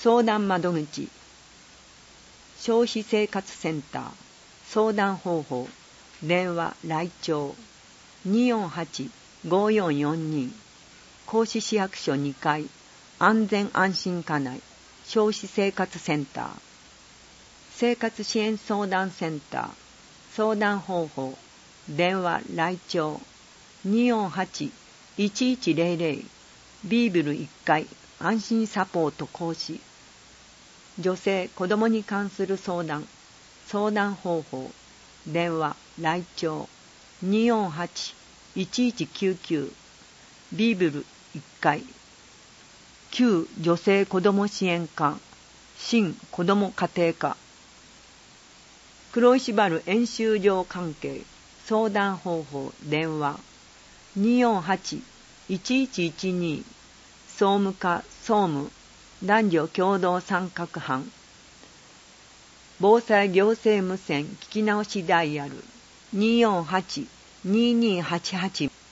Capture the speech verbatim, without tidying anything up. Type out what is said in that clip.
相談窓口、消費生活センター、相談方法、電話来庁 にーよんはち ごーよんよんに 甲子市役所にかい安全安心課内消費生活センター、生活支援相談センター、相談方法、電話来庁 にーよんはち いちいちゼロゼロ ビーブルいっかい安心サポート講師、女性・子どもに関する相談、相談方法、電話来庁 にーよんはち いちいちきゅうきゅう ビーブルいっかい、旧女性子ども支援課、新子ども家庭課、黒石原演習場関係相談方法、電話 にーよんはち いちいちいちに 総務課総務男女共同参画班、防災行政無線聞き直しダイヤル にーよんはち にーにーはちはち